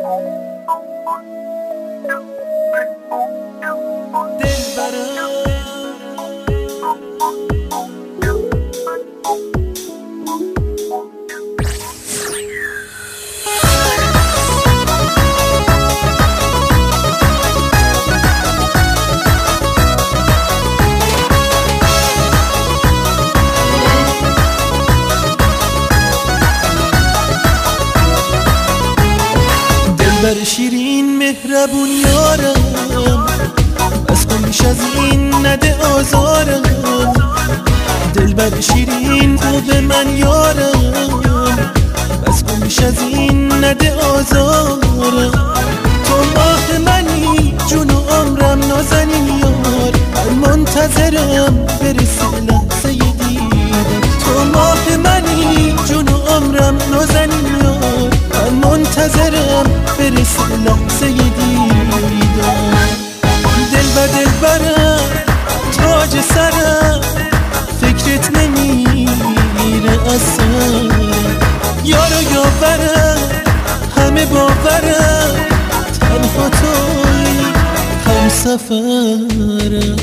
دلبر شیرین مهربون یارم، بس کن بیش از این نده آزارم. دلبر شیرین خوب من یارم، بس کن بیش از این نده آزارم. تو ماه منی جون و عمرم نازنین یار، من منتظرم برسه لحظه دیدم. تو ماه منی جون و عمرم نازنین یار، من منتظرم برسه لحظه دیدم. دلبر دلبرم تاج سرم، فکرت نمیره از سرم. یار و یاورم همه باورم، تنها توی هم سفرم.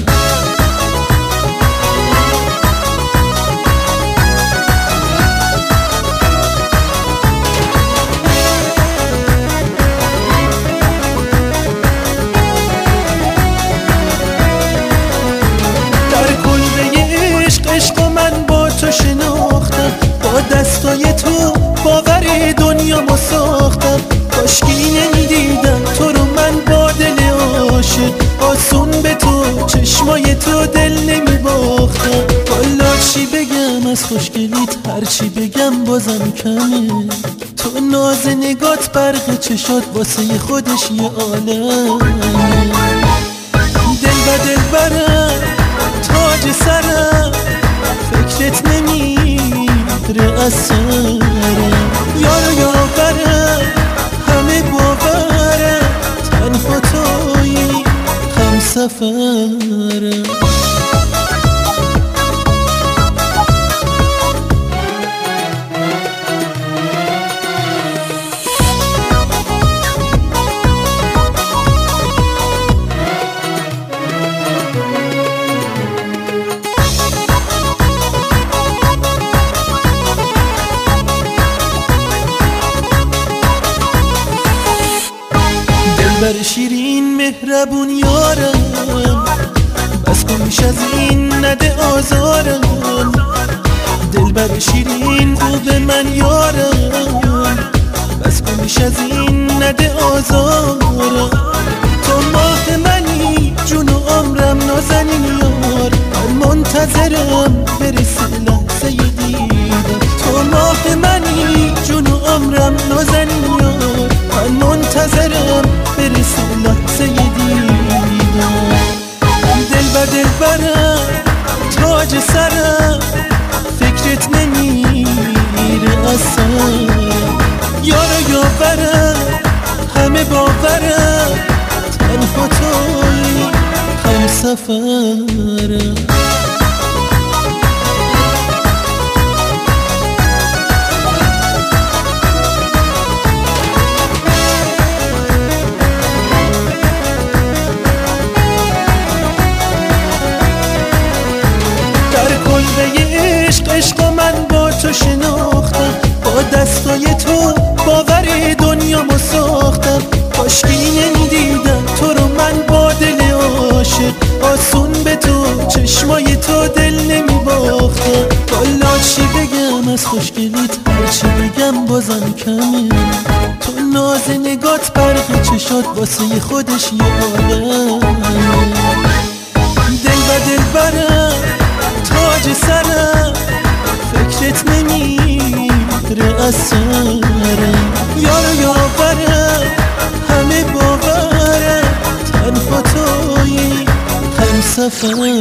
عشق من با تو شناختم، با دستای تو باور دنیا ساختم. کاشکی نمیدیدم تو رو من با دل عاشق، آسون به تو چشمای تو دل نمیباختم. والا چی بگم از خوشگلیت، هرچی بگم بازم کمه. تو ناز نگات برق چشات واسه خودش یه عالم. دلبر دلبرم تاج سرم، فکرت نمیره از سرم. یار و یاورم همه باورم، تنها توی هم سفرم. دلبر شیرین مهربون یارم، بس کن بیش از این نده آزارم. دلبر شیرین خوب من یارم، بس کن بیش از این نده آزارم. تو ماه منی جون و عمرم نازنین یار، من منتظرم برسه لحظه دیدم. تو ماه منی جون و عمرم نازنین یار، من منتظرم برسه لحظه دیدم. دلبر دلبرم تاج سرم، فکرت نمیره از سرم. یار و یاورم همه باورم، تنها توی هم سفرم. عشق من با تو شناختم، با دستای تو باور دنیا ساختم. کاشکی نمیدیدم تو رو من با دل عاشق، آسون به تو چشمای تو دل نمیباختم. والا چی بگم از خوشگلیت، هرچی بگم بازم کمه. تو ناز نگات برق چشات واسه خودش یه عالم. دلبر دلبرم تاج سرم، فکرت نمیره از سرم. یار و یاورم همه باورم، تنها توی هم سفرم.